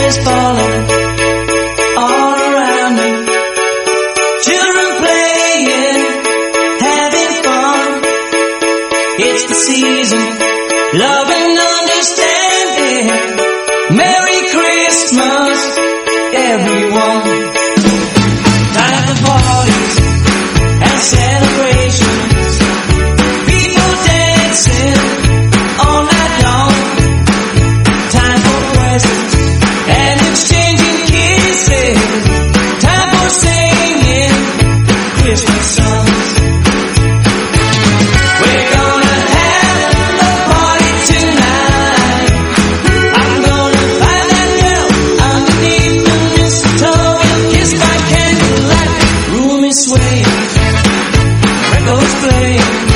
is falling all around me. Children playing, having fun. It's the season, love and understanding. Merry Christmas, everyone. Time for parties and celebrations. People dancing all night long. Time for presents and exchanging kisses. Time for singing Christmas songs. We're gonna have a party tonight. I'm gonna find that girl underneath the mistletoe. We'll kiss by candlelight. Room is swaying, records playing.